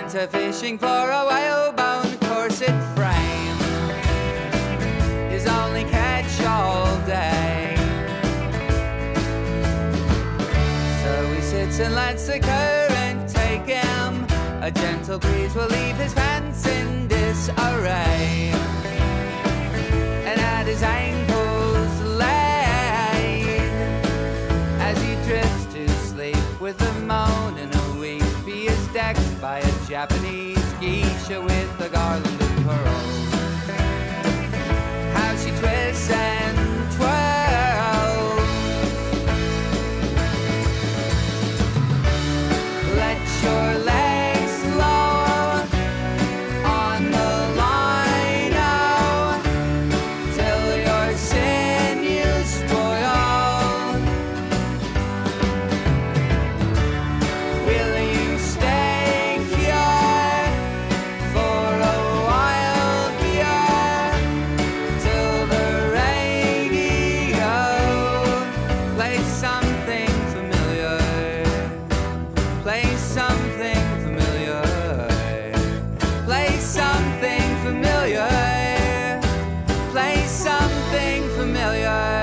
went a fishing for a whalebone corset frame, his only catch all day. So he sits and lets the current take him. A gentle breeze will leave his pants in disarray, and at his ankles laid, as he drifts to sleep with a moan and a weep. He is decked by a Japanese geisha with a garland of pearls. How she twists and twirls. Let your legs low on the line, oh, till your sinews spoil. Will you stay here for a while, dear, till the radio plays something familiar, plays something familiar, plays something familiar, plays something familiar.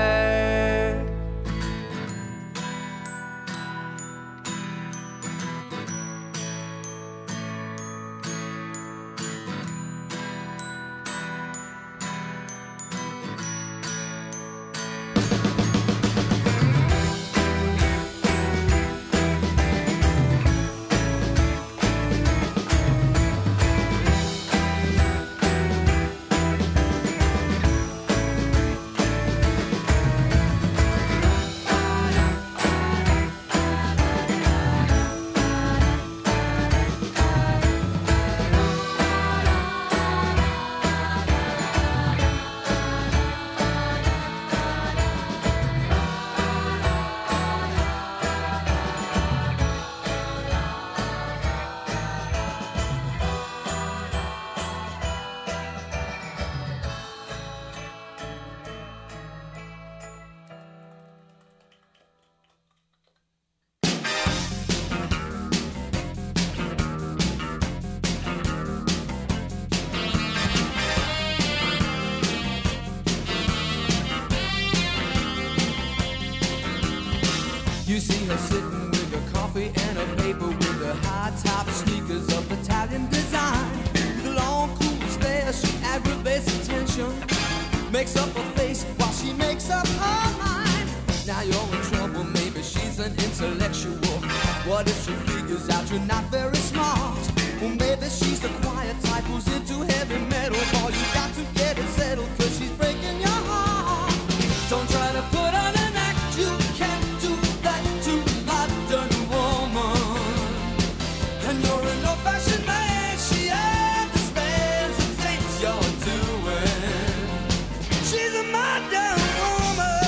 You see her sitting with a coffee and a paper, with her high-top sneakers of Italian design. With a long, cool stare, she aggravates attention, makes up a face while she makes up her mind. Now you're in trouble, maybe she's an intellectual. What if she figures out you're not very smart? Well, maybe she's the quiet type who's into heavy metal. All you got to get it settled, 'cause she's breaking your heart. Don't try to put on an act, you can't do that to modern woman. And you're an old-fashioned man, she understands the things you're doing. She's a modern woman.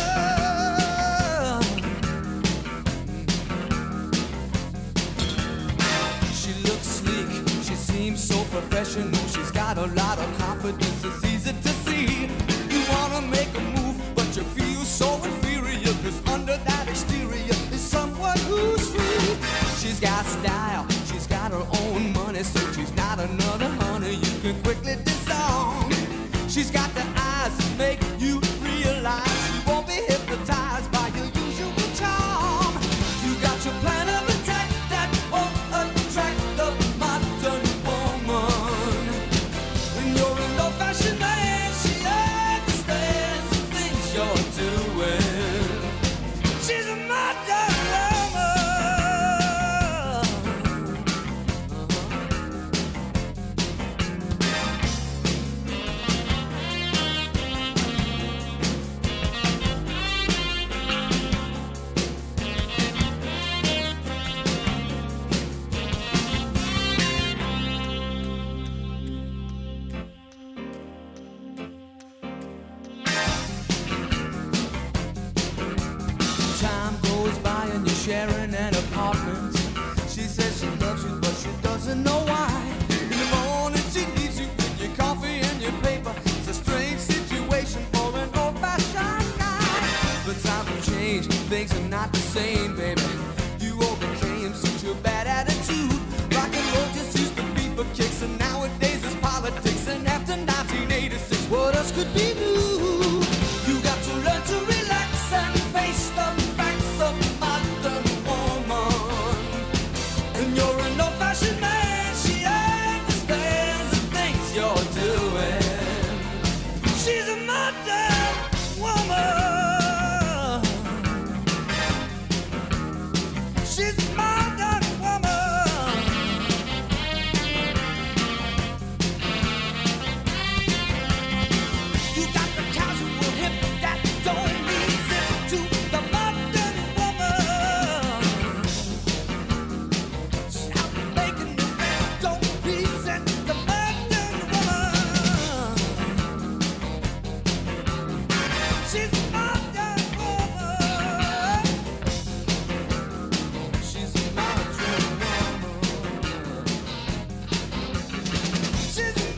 She looks sleek, she seems so professional. She's got a lot of confidence, it's easy to see. You wanna make a move, but you feel so inferior, 'cause under that exterior is someone who's free. She's got style, she's got her own money, so she's not another honey you can quickly disown. She's got the eyes that make you realize you won't be hypnotized by your usual charm. You got your plan of attack that won't attract the modern woman. When you're an old-fashioned man, she understands the things you're doing. She's a modern woman. Time goes by and you're sharing an apartment. She says she loves you, but she doesn't know why. In the morning she leaves you with your coffee and your paper. It's a strange situation for an old-fashioned guy. But times have changed, things are not the same, baby. You overcame such a bad attitude. Rock and roll just used to be could be new. You got to learn to relax and face the facts of modern woman. And you're an old-fashioned man, she understands the things you're doing. She's a modern woman. She's a modern woman. You got the casual hip that don't listen to the modern woman. Stop making the man don't resent the modern woman. She's a modern woman. She's a modern woman. She's a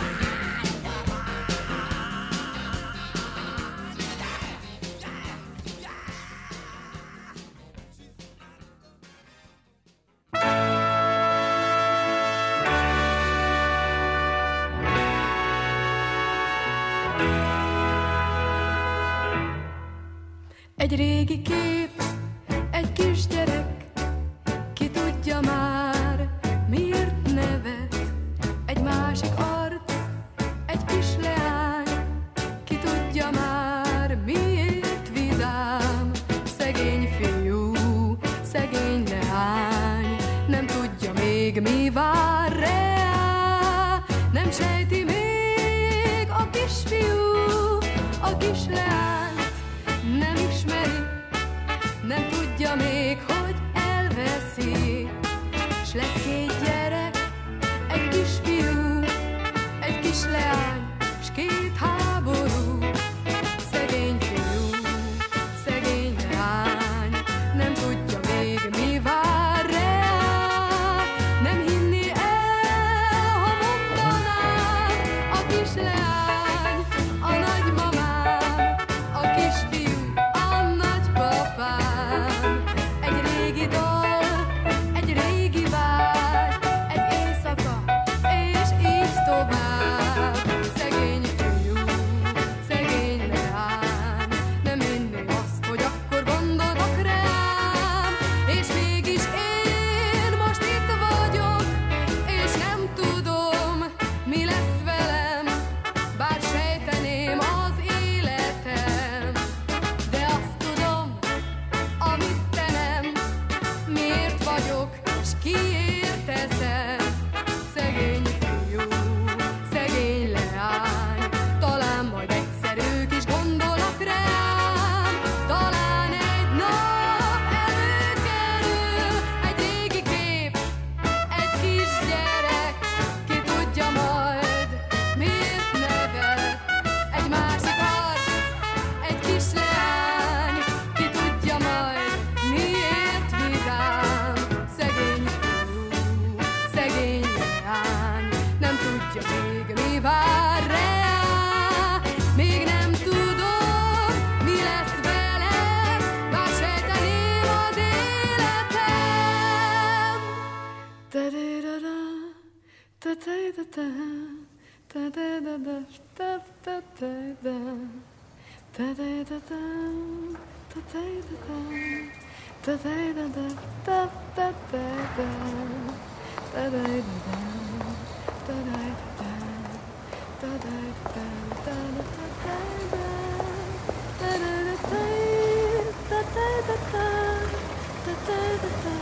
Egy régi kép, egy kisgyerek, ki tudja már, miért nevet. Egy másik arc, egy kis leány, ki tudja már, miért vidám. Szegény fiú, szegény leány, nem tudja még, mi vár rá. Nem sejti még a kisfiú, a kis leányt nem ismeri, nem tudja még, hogy elveszi. S lesz két gyerek, egy kisfiú, egy kis leány, s két háború. Szegény fiú, szegény leány, nem tudja még, mi vár rá. Nem hinni el, ha mondaná a kis leány, a nagymamám, a kisfiú, a nagypapám. Egy régi dal, egy régi vágy, egy éjszaka, és így tovább. Szegény fiú, szegény leány, nem hinné azt, hogy akkor gondolok rám. És mégis én most itt vagyok, és nem tudom, mi lesz velem. Bár sejteném az életem, de azt tudom, amit te nem. Miért vagyok, s kiért teszem? Szegény fiú, szegény leány, talán majd egyszer ők is gondolnak rám. Talán egy nap előkerül egy régi kép, egy kisgyerek, ki tudja majd, miért nevet. Egy másik arc, egy kis leány, ki tudja majd, miért vidám. Szegény fiú, szegény leány, nem tudja még, mi vár rá. Még nem tudom, mi lesz velem, bár sejteném az életem. Ta-da-da-da, ta-da-da-da, ta-da-da-da, ta-da-da-da, ta-da-da-da, ta-da-da-da, ta-da-da-da, ta-da-da-da, ta-da-da-da, ta-da-da-da, ta-da-da-da, ta-da-da-da, ta-da-da-da,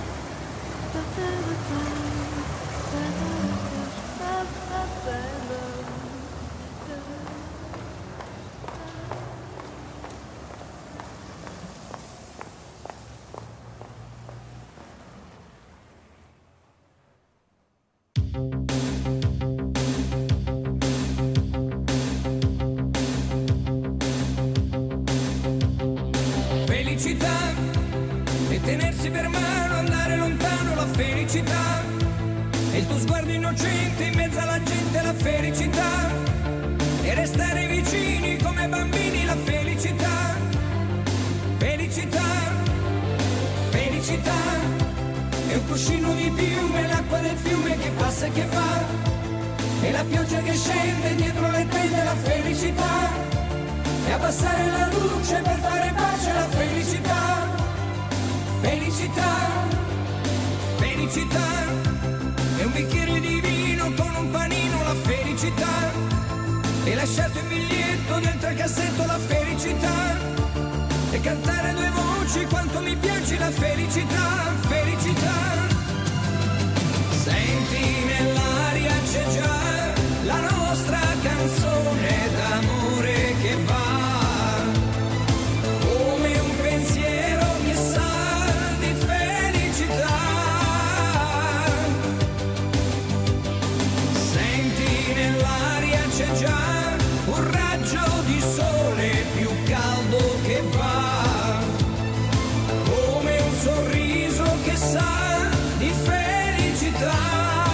felicità e tenersi per mano, andare lontano, la felicità e il tuo sguardo innocente in mezzo alla gente, la felicità e restare vicini come bambini, la felicità, felicità, felicità è un cuscino di piume, l'acqua del fiume che passa e che va e la pioggia che scende dietro le tende, la felicità e abbassare la luce per fare pace alla felicità. Felicità, felicità, è un bicchiere di vino con un panino, la felicità, e lasciarti un biglietto dentro il cassetto, la felicità, e cantare a due voci quanto mi piace la felicità, felicità. Senti nell'aria c'è già la nostra canzone d'amore che va, come un pensiero che sa di felicità. Senti nell'aria c'è già un raggio di sole più caldo che va, come un sorriso che sa di felicità.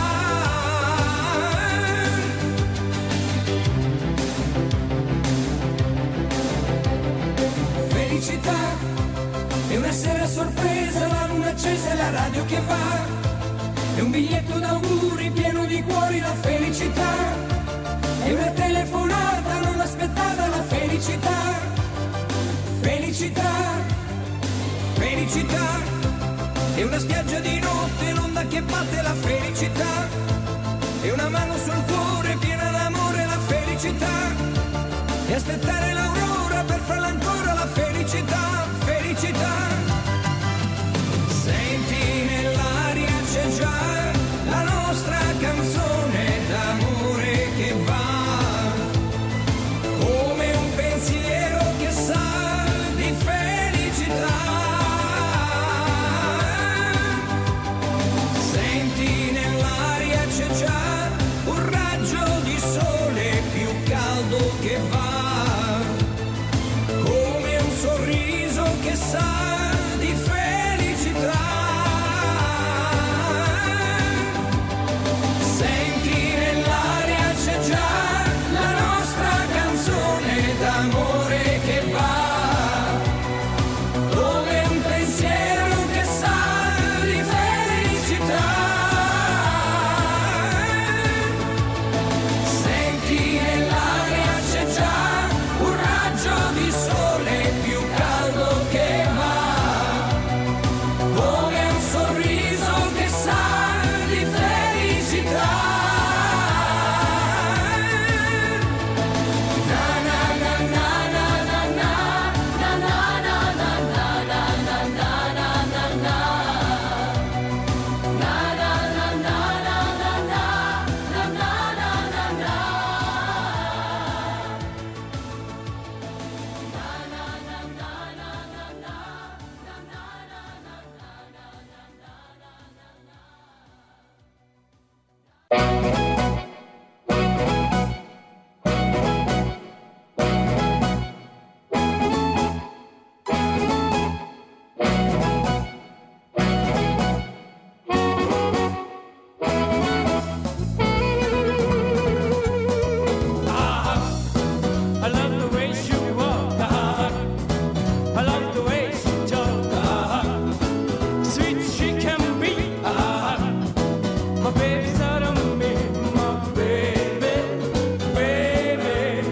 Felicità è una sera sorpresa, la luna accesa e la radio che va, è un biglietto d'auguri pieno di cuori, la felicità, è una telefonata non aspettata, la felicità, felicità, felicità, è una spiaggia di notte, l'onda che batte, la felicità, è una mano sul cuore piena d'amore, la felicità, e aspettare l'aurora per farla ancora, la felicità, felicità. Senti nell'aria c'è già la nostra canzone d'amore che va, come un pensiero che sa di felicità. Senti nell'aria c'è già un raggio di sole più caldo che va, come un sorriso che sa di felicità. Senti nell'aria c'è già la nostra canzone d'amore che va, come un pensiero che sa di felicità. Senti nell'aria c'è già un raggio di sole più caldo che va, come un sorriso che sa di felicità. Na na na na na na na na na na na na na na na na na. Na na na na na na na na na na I love the way she walk, I love the way she talk, sweet she can be, my baby's out of me, my baby, baby,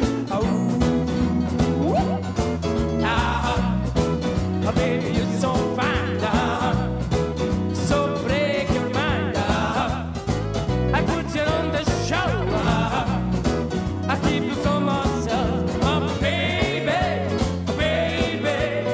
my baby you're so fine, so break your mind, I put you on the show, I keep you from myself, my baby, baby.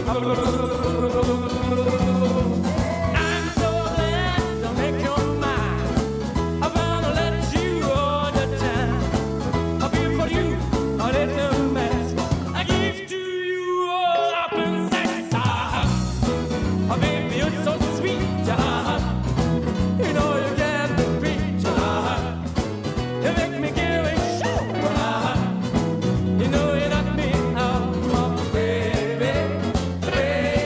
I'm so glad to make your mind. I wanna let you all the time. I'll be for you, a little mess. I give to you all up in sex. Oh, baby, you're so sweet. You know you get the picture. You make me give a show. You know you knock me out, my baby, baby.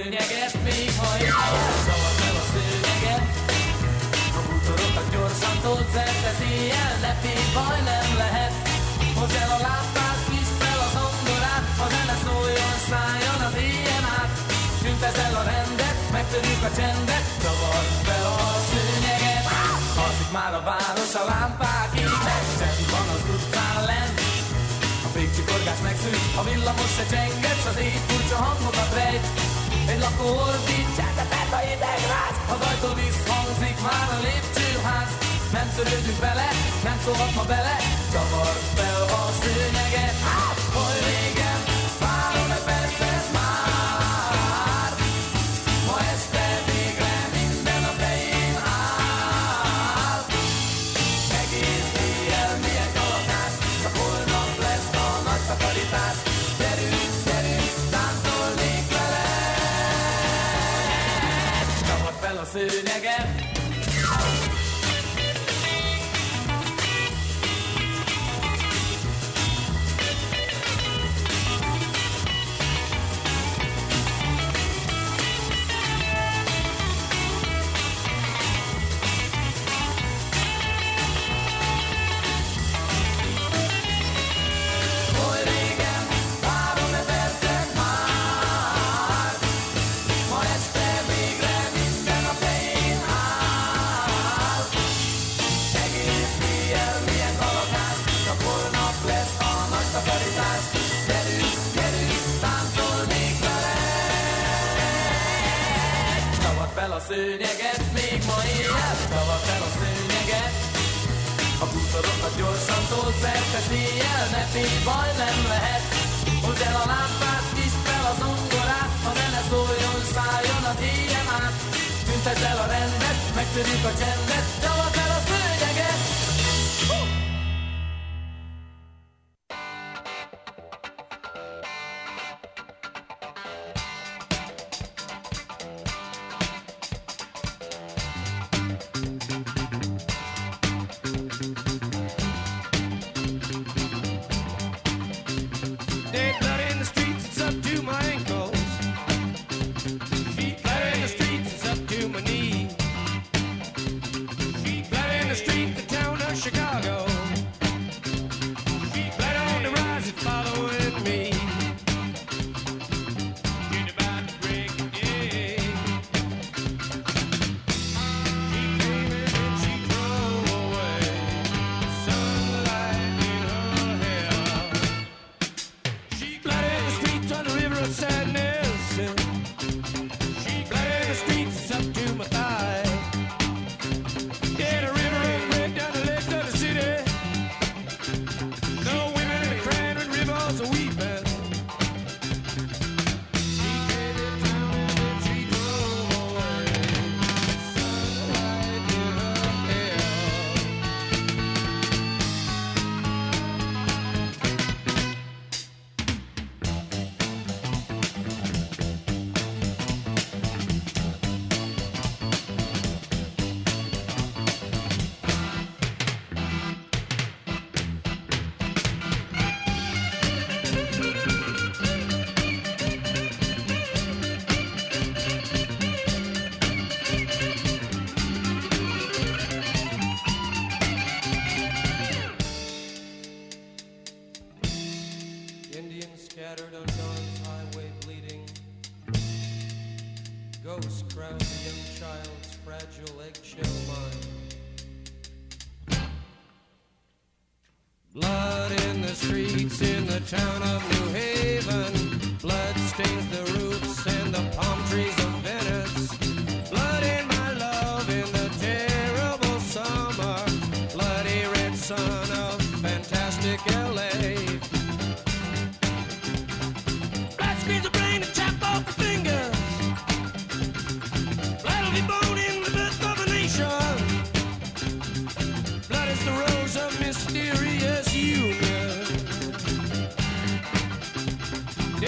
szőnyeget, még ha éjjel szabad fel a szőnyeget. A bútorokat gyorsan tudsz elteszél, ne félj, baj nem lehet. Hozd el a lámpát, viszd fel a zongorát, a zene szóljon, szálljon az éjjel át. Tüntesd el a rendet, megtörjük a csendet, csavard fel a szőnyeget. Alszik már a város, a lámpák égnek, csendi van az utcán lent. A fékcsikorgás megszűnt, a villamos se csenget, s az éj furcsa hangokat rejt. Egy lakó ordít, csendetet a hideg ráz, az ajtó visszhangzik már a lépcsőház. Nem törődünk vele, nem szólhat ma bele, csavard fel a szőnyeget. Oly régen, várom egy percet már, ma este végre minden a fején áll. Egész éjjel milyen kalapás, csak holnap lesz a nagy takarítás. Gyerünk, gyerünk, táncolnék veled, csavard fel a szőnyeget. Szőnyeget, még ma éjjel, csavard fel a szőnyeget. A bútorokat gyorsan tudsz elteszél, ne félj, baj nem lehet. Hozd el a lámpát, viszd fel a zongorát, a zene szóljon, szálljon az éjjel át. Tüntesd el a rendet, megtörjük a csendet, csavard fel a szőnyeget. Town of New Haven, blood stains the roofs and the palm trees of Venice. Blood in my love in the terrible summer, bloody red sun of fantastic LA. Blood screens the brain and chop off the fingers. Blood will be born in the birth of a nation. Blood is the rose of mysterious union.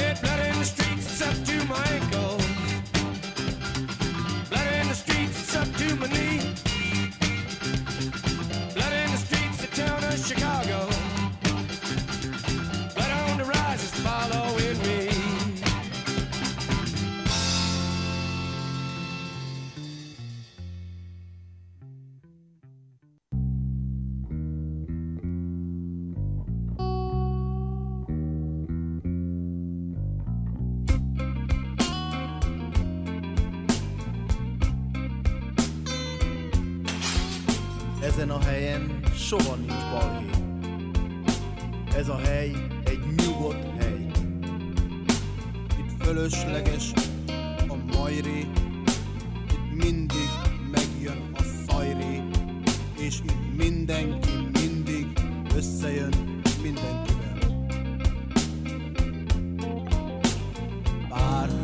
Ezen a helyen soha nincs balhé. Ez a hely egy nyugodt hely. Itt fölösleges a majré, itt mindig megjön a szajré, és itt mindenki mindig összejön mindenkivel. Bár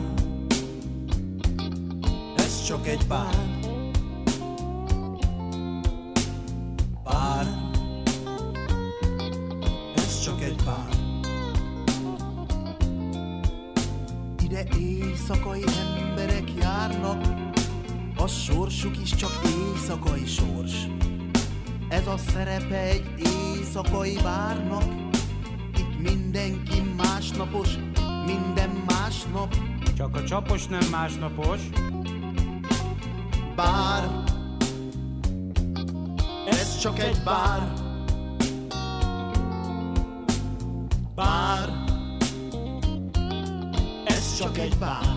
ez csak egy bár. Bár ez csak egy bár. Ide éjszakai emberek járnak, a sorsuk is csak éjszakai sors. Ez a szerepe egy éjszakai várnak. Itt mindenki másnapos, minden másnap. Csak a csapos nem másnapos. Bár ez csak egy bár. Bár ez csak egy bár.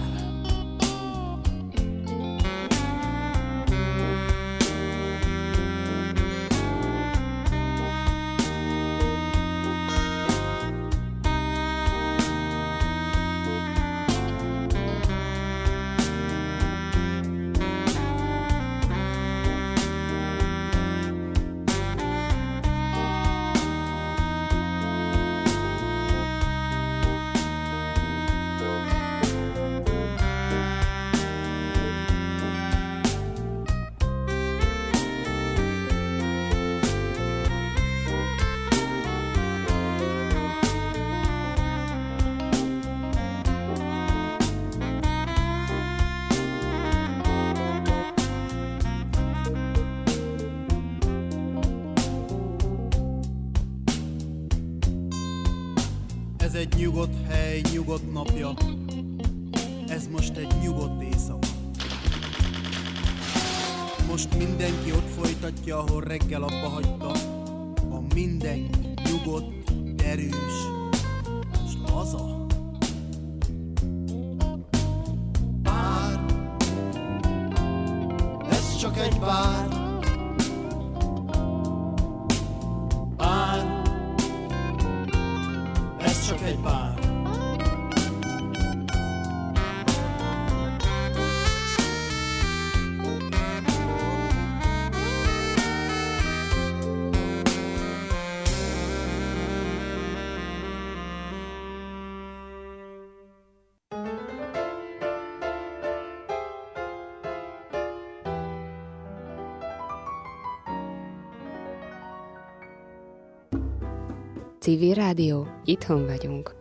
Ez egy nyugodt hely, nyugodt napja. Ez most egy nyugodt éjszaka. Most mindenki ott folytatja, ahol reggel abba hagyta. Ma mindenki nyugodt, erős és laza. Bár ez csak egy bár. Bár ez csak egy bár. Civil Rádió, itthon vagyunk.